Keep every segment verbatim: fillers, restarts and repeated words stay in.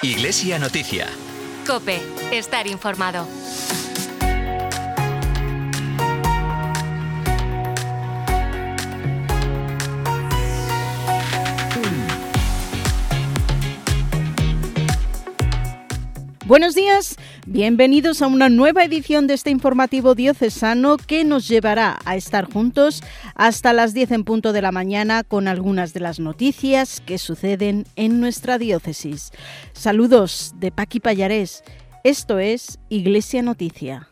Iglesia Noticia. COPE. Estar informado. Buenos días, bienvenidos a una nueva edición de este informativo diocesano que nos llevará a estar juntos hasta las diez en punto de la mañana con algunas de las noticias que suceden en nuestra diócesis. Saludos de Paqui Pallarés. Esto es Iglesia Noticia.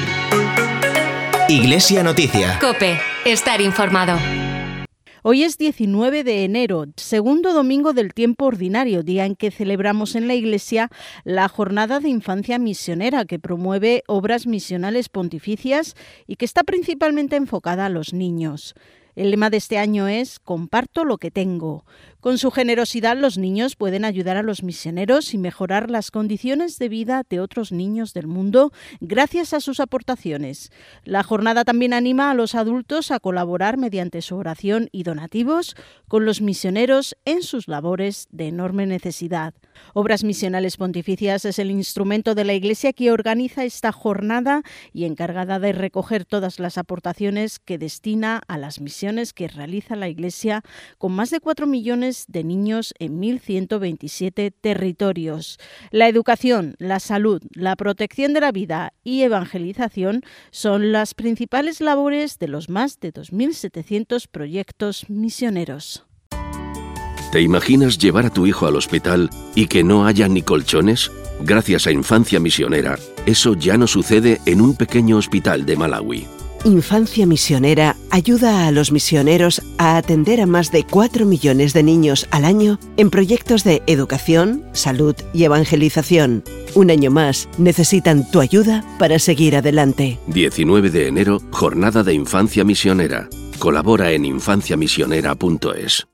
Iglesia Noticia. COPE. Estar informado. Hoy es diecinueve de enero, segundo domingo del tiempo ordinario, día en que celebramos en la Iglesia la Jornada de Infancia Misionera, que promueve obras misionales pontificias y que está principalmente enfocada a los niños. El lema de este año es «Comparto lo que tengo». Con su generosidad, los niños pueden ayudar a los misioneros y mejorar las condiciones de vida de otros niños del mundo gracias a sus aportaciones. La jornada también anima a los adultos a colaborar mediante su oración y donativos con los misioneros en sus labores de enorme necesidad. Obras Misionales Pontificias es el instrumento de la Iglesia que organiza esta jornada y encargada de recoger todas las aportaciones que destina a las misiones que realiza la Iglesia con más de cuatro millones de niños en mil ciento veintisiete territorios. La educación, la salud, la protección de la vida y evangelización son las principales labores de los más de dos mil setecientos proyectos misioneros. ¿Te imaginas llevar a tu hijo al hospital y que no haya ni colchones? Gracias a Infancia Misionera, eso ya no sucede en un pequeño hospital de Malawi. Infancia Misionera ayuda a los misioneros a atender a más de cuatro millones de niños al año en proyectos de educación, salud y evangelización. Un año más, necesitan tu ayuda para seguir adelante. diecinueve de enero, Jornada de Infancia Misionera. Colabora en infancia misionera punto es.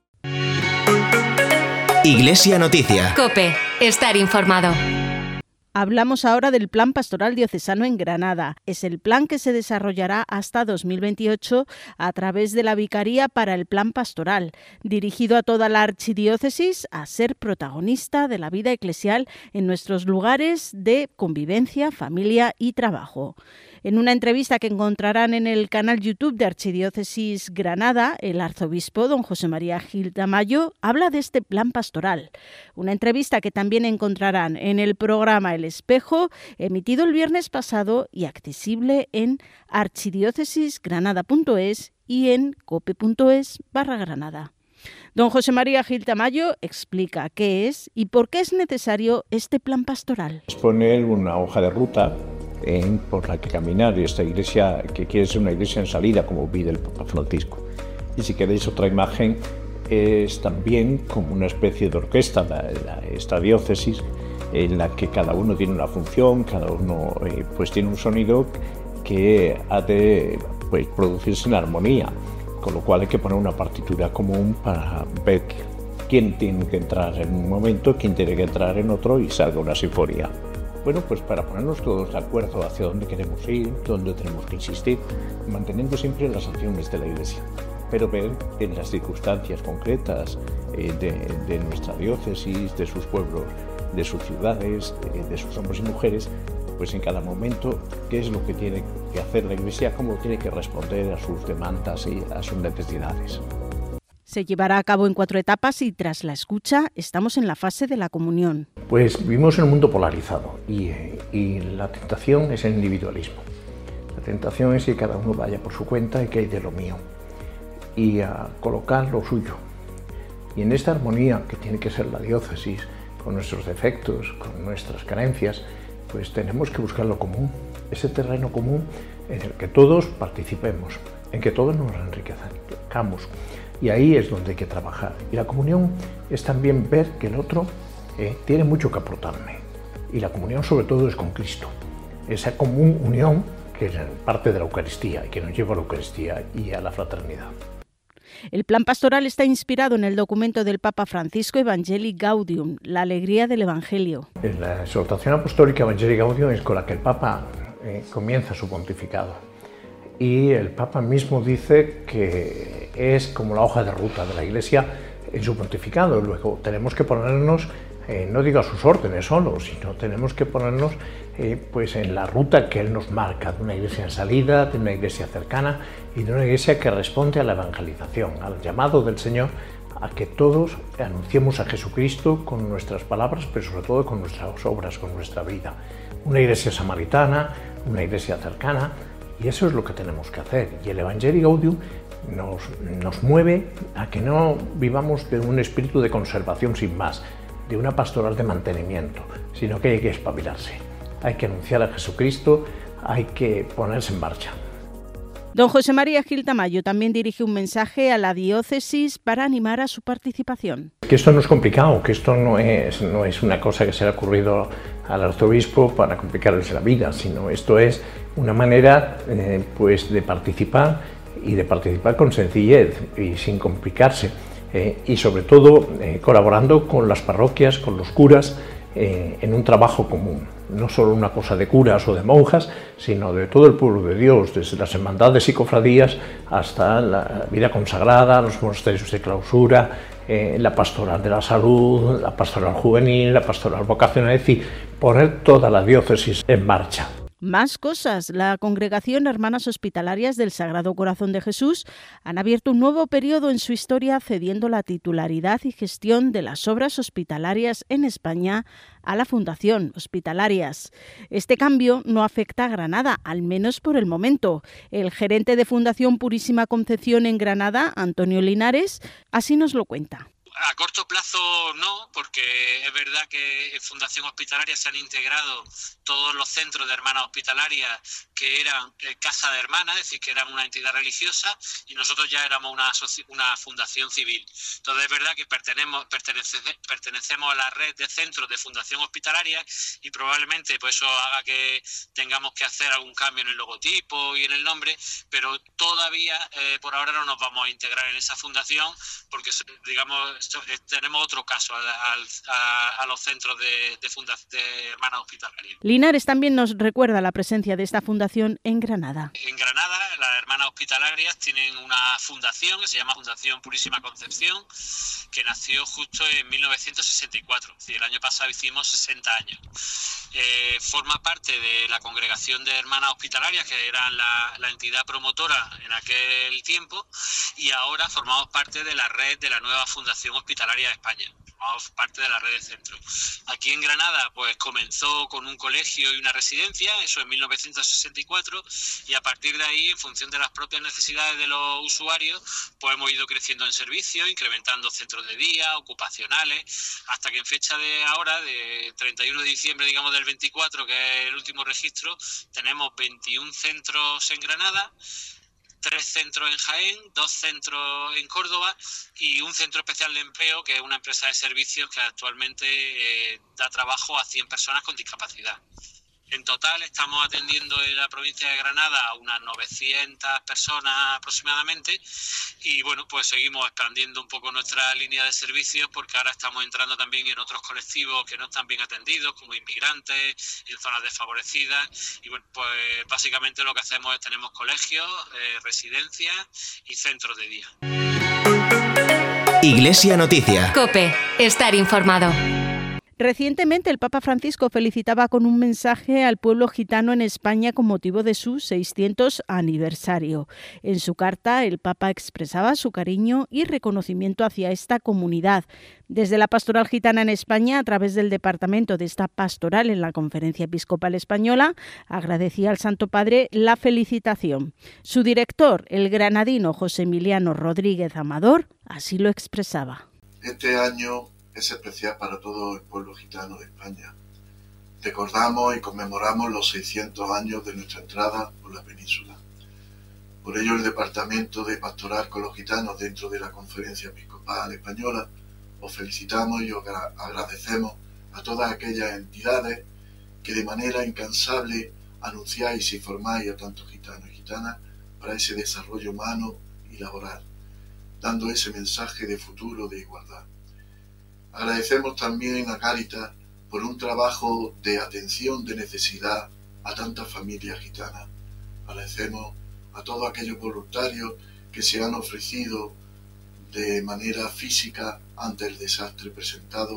Iglesia Noticia. COPE. Estar informado. Hablamos ahora del Plan Pastoral Diocesano en Granada. Es el plan que se desarrollará hasta dos mil veintiocho a través de la Vicaría para el Plan Pastoral, dirigido a toda la archidiócesis a ser protagonista de la vida eclesial en nuestros lugares de convivencia, familia y trabajo. En una entrevista que encontrarán en el canal YouTube de Archidiócesis Granada, el arzobispo don José María Gil Tamayo habla de este plan pastoral. Una entrevista que también encontrarán en el programa El Espejo, emitido el viernes pasado y accesible en archidiócesisgranada punto es y en cope.es barra Granada. Don José María Gil Tamayo explica qué es y por qué es necesario este plan pastoral. Es poner una hoja de ruta En, por la que caminar, y esta iglesia que quiere ser una iglesia en salida, como pide el Papa Francisco. Y si queréis otra imagen, es también como una especie de orquesta, la, la, esta diócesis, en la que cada uno tiene una función, cada uno eh, pues tiene un sonido que ha de pues, producirse en armonía, con lo cual hay que poner una partitura común para ver quién tiene que entrar en un momento, quién tiene que entrar en otro y salga una sinfonía. Bueno, pues para ponernos todos de acuerdo hacia dónde queremos ir, dónde tenemos que insistir, manteniendo siempre las acciones de la Iglesia, pero ver en las circunstancias concretas eh, de, de nuestra diócesis, de sus pueblos, de sus ciudades, de, de sus hombres y mujeres, pues en cada momento qué es lo que tiene que hacer la Iglesia, cómo tiene que responder a sus demandas y a sus necesidades. Se llevará a cabo en cuatro etapas y tras la escucha estamos en la fase de la comunión. Pues vivimos en un mundo polarizado y, y la tentación es el individualismo. La tentación es que cada uno vaya por su cuenta y que hay de lo mío y a colocar lo suyo. Y en esta armonía que tiene que ser la diócesis, con nuestros defectos, con nuestras carencias, pues tenemos que buscar lo común, ese terreno común en el que todos participemos, en que todos nos enriquezcamos. Y ahí es donde hay que trabajar. Y la comunión es también ver que el otro eh, tiene mucho que aportarme. Y la comunión sobre todo es con Cristo. Esa común unión que es parte de la Eucaristía y que nos lleva a la Eucaristía y a la fraternidad. El plan pastoral está inspirado en el documento del Papa Francisco Evangelii Gaudium, la alegría del Evangelio. La exhortación apostólica Evangelii Gaudium es con la que el Papa eh, comienza su pontificado. Y el Papa mismo dice que es como la hoja de ruta de la Iglesia en su pontificado. Luego tenemos que ponernos eh, no digo a sus órdenes solo, sino tenemos que ponernos eh, pues en la ruta que Él nos marca, de una iglesia en salida, de una iglesia cercana y de una iglesia que responde a la evangelización, al llamado del Señor a que todos anunciemos a Jesucristo con nuestras palabras, pero sobre todo con nuestras obras, con nuestra vida. Una iglesia samaritana, una iglesia cercana, y eso es lo que tenemos que hacer. Y el Evangelii Gaudium nos, nos mueve a que no vivamos de un espíritu de conservación sin más, de una pastoral de mantenimiento, sino que hay que espabilarse. Hay que anunciar a Jesucristo, hay que ponerse en marcha. Don José María Gil Tamayo también dirige un mensaje a la diócesis para animar a su participación. Que esto no es complicado, que esto no es, no es una cosa que se le ha ocurrido al arzobispo para complicarles la vida, sino esto es una manera eh, pues de participar y de participar con sencillez y sin complicarse eh, y sobre todo eh, colaborando con las parroquias, con los curas eh, en un trabajo común. No solo una cosa de curas o de monjas, sino de todo el pueblo de Dios, desde las hermandades y cofradías hasta la vida consagrada, los monasterios de clausura, eh, la pastoral de la salud, la pastoral juvenil, la pastoral vocacional, es decir, poner toda la diócesis en marcha. Más cosas. La Congregación Hermanas Hospitalarias del Sagrado Corazón de Jesús han abierto un nuevo periodo en su historia cediendo la titularidad y gestión de las obras hospitalarias en España a la Fundación Hospitalarias. Este cambio no afecta a Granada, al menos por el momento. El gerente de Fundación Purísima Concepción en Granada, Antonio Linares, así nos lo cuenta. A corto plazo no, porque es verdad que en Fundación Hospitalaria se han integrado todos los centros de hermanas hospitalarias que eran eh, casa de hermanas, es decir, que eran una entidad religiosa, y nosotros ya éramos una, una fundación civil. Entonces es verdad que pertenecemos, pertenece, pertenecemos a la red de centros de Fundación Hospitalaria y probablemente pues eso haga que tengamos que hacer algún cambio en el logotipo y en el nombre, pero todavía eh, por ahora no nos vamos a integrar en esa fundación porque, digamos, tenemos otro caso a, a, a los centros de, de, funda, de hermanas hospitalarias. Linares también nos recuerda la presencia de esta fundación en Granada. En Granada, las hermanas hospitalarias tienen una fundación que se llama Fundación Purísima Concepción, que nació justo en mil novecientos sesenta y cuatro, es decir, el año pasado hicimos sesenta años. Eh, forma parte de la Congregación de Hermanas Hospitalarias, que era la, la entidad promotora en aquel tiempo, y ahora formamos parte de la red de la nueva Fundación Hospitalaria de España. Formamos parte de la red de centros. Aquí en Granada pues comenzó con un colegio y una residencia, eso en mil novecientos sesenta y cuatro, y a partir de ahí, en función de las propias necesidades de los usuarios, pues hemos ido creciendo en servicios, incrementando centros de día, ocupacionales, hasta que en fecha de ahora, de treinta y uno de diciembre, digamos del veinticuatro, que es el último registro, tenemos veintiún centros en Granada, tres centros en Jaén, dos centros en Córdoba y un centro especial de empleo, que es una empresa de servicios que actualmente eh, da trabajo a cien personas con discapacidad. En total estamos atendiendo en la provincia de Granada a unas novecientas personas aproximadamente y bueno, pues seguimos expandiendo un poco nuestra línea de servicios porque ahora estamos entrando también en otros colectivos que no están bien atendidos, como inmigrantes, en zonas desfavorecidas y bueno, pues básicamente lo que hacemos es tenemos colegios, eh, residencias y centros de día. Iglesia Noticia. COPE. Estar informado. Recientemente el Papa Francisco felicitaba con un mensaje al pueblo gitano en España con motivo de su seiscientos aniversario. En su carta, el Papa expresaba su cariño y reconocimiento hacia esta comunidad. Desde la Pastoral Gitana en España, a través del departamento de esta pastoral en la Conferencia Episcopal Española, agradecía al Santo Padre la felicitación. Su director, el granadino José Emiliano Rodríguez Amador, así lo expresaba. Este año es especial para todo el pueblo gitano de España. Recordamos y conmemoramos los seiscientos años de nuestra entrada por la península. Por ello, el Departamento de Pastoral con los Gitanos dentro de la Conferencia Episcopal Española os felicitamos y os agradecemos a todas aquellas entidades que de manera incansable anunciáis y formáis a tantos gitanos y gitanas para ese desarrollo humano y laboral, dando ese mensaje de futuro de igualdad. Agradecemos también a Cáritas por un trabajo de atención de necesidad a tantas familias gitanas. Agradecemos a todos aquellos voluntarios que se han ofrecido de manera física ante el desastre presentado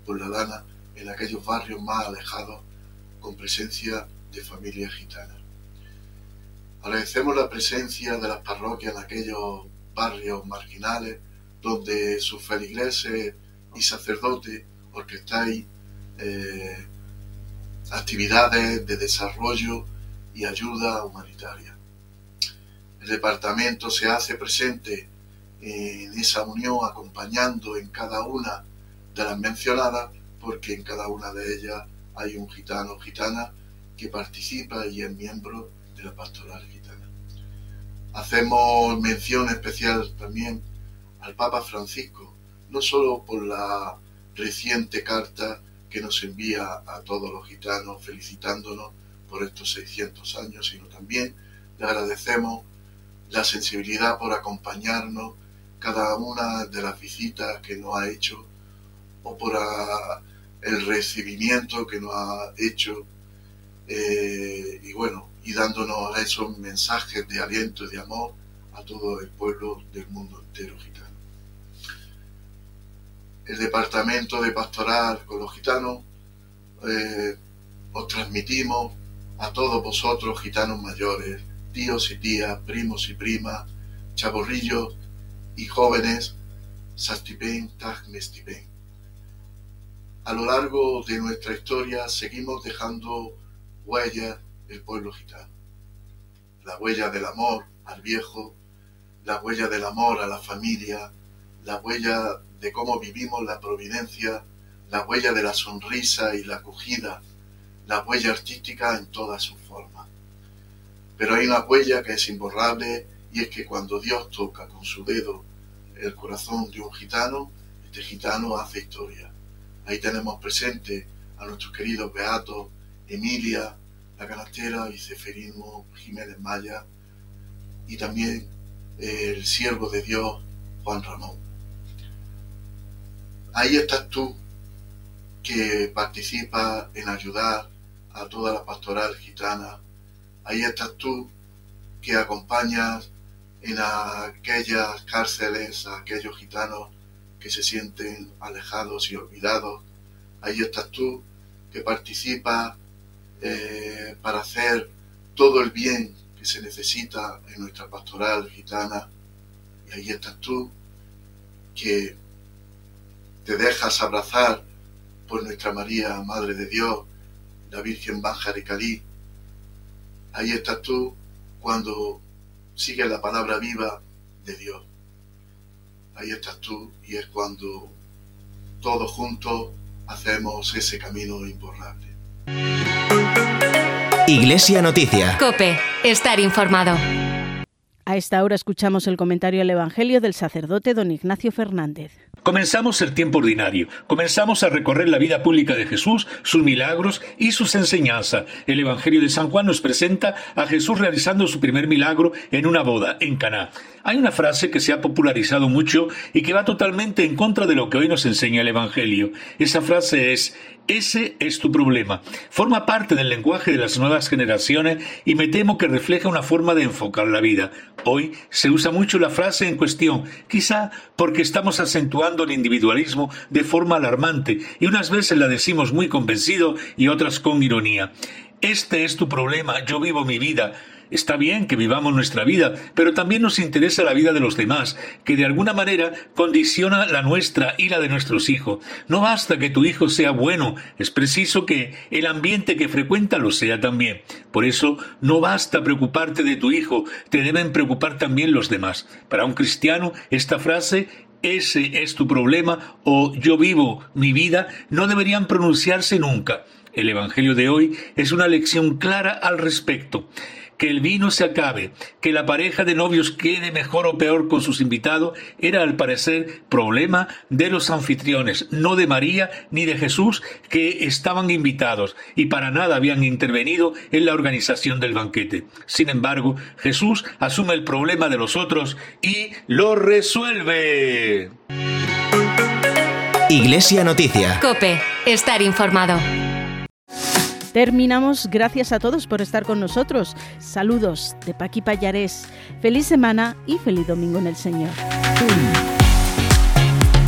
por la lana en aquellos barrios más alejados con presencia de familias gitanas. Agradecemos la presencia de las parroquias en aquellos barrios marginales donde sus feligreses y sacerdotes orquestáis eh, actividades de desarrollo y ayuda humanitaria. El departamento se hace presente en esa unión, acompañando en cada una de las mencionadas, porque en cada una de ellas hay un gitano o gitana que participa y es miembro de la pastoral gitana. Hacemos mención especial también al Papa Francisco, no solo por la reciente carta que nos envía a todos los gitanos felicitándonos por estos seiscientos años, sino también le agradecemos la sensibilidad por acompañarnos cada una de las visitas que nos ha hecho o por a, el recibimiento que nos ha hecho eh, y bueno, y dándonos esos mensajes de aliento y de amor a todo el pueblo del mundo entero gitano. El departamento de pastoral con los gitanos eh, os transmitimos a todos vosotros, gitanos mayores, tíos y tías, primos y primas, chavorrillos y jóvenes, Sastipen, Tag Mestipen. A lo largo de nuestra historia seguimos dejando huellas del pueblo gitano. La huella del amor al viejo, la huella del amor a la familia, la huella de cómo vivimos la providencia, la huella de la sonrisa y la acogida, la huella artística en todas sus formas. Pero hay una huella que es imborrable, y es que cuando Dios toca con su dedo el corazón de un gitano, este gitano hace historia. Ahí tenemos presente a nuestros queridos beatos Emilia, la canastera, y Ceferino Jiménez Maya, y también el siervo de Dios Juan Ramón. Ahí estás tú, que participas en ayudar a toda la pastoral gitana. Ahí estás tú, que acompañas en aquellas cárceles a aquellos gitanos que se sienten alejados y olvidados. Ahí estás tú, que participas eh, para hacer todo el bien que se necesita en nuestra pastoral gitana. Y ahí estás tú, que te dejas abrazar por nuestra María, Madre de Dios, la Virgen Bájar y Calí. Ahí estás tú cuando sigues la palabra viva de Dios. Ahí estás tú, y es cuando todos juntos hacemos ese camino imborrable. Iglesia Noticia. COPE. Estar informado. A esta hora escuchamos el comentario al Evangelio del sacerdote don Ignacio Fernández. Comenzamos el tiempo ordinario, comenzamos a recorrer la vida pública de Jesús, sus milagros y sus enseñanzas. El Evangelio de San Juan nos presenta a Jesús realizando su primer milagro en una boda, en Caná. Hay una frase que se ha popularizado mucho y que va totalmente en contra de lo que hoy nos enseña el Evangelio. Esa frase es: ese es tu problema. Forma parte del lenguaje de las nuevas generaciones y me temo que refleja una forma de enfocar la vida. Hoy se usa mucho la frase en cuestión, quizá porque estamos acentuando el individualismo de forma alarmante y unas veces la decimos muy convencido y otras con ironía. Este es tu problema, yo vivo mi vida. Está bien que vivamos nuestra vida, pero también nos interesa la vida de los demás, que de alguna manera condiciona la nuestra y la de nuestros hijos. No basta que tu hijo sea bueno, es preciso que el ambiente que frecuenta lo sea también. Por eso, no basta preocuparte de tu hijo, te deben preocupar también los demás. Para un cristiano, esta frase, ese es tu problema, o yo vivo mi vida, no deberían pronunciarse nunca. El Evangelio de hoy es una lección clara al respecto. Que el vino se acabe, que la pareja de novios quede mejor o peor con sus invitados, era al parecer problema de los anfitriones, no de María ni de Jesús, que estaban invitados y para nada habían intervenido en la organización del banquete. Sin embargo, Jesús asume el problema de los otros y lo resuelve. Iglesia Noticia. COPE. Estar informado. Terminamos. Gracias a todos por estar con nosotros. Saludos de Paqui Pallarés. Feliz semana y feliz domingo en el Señor.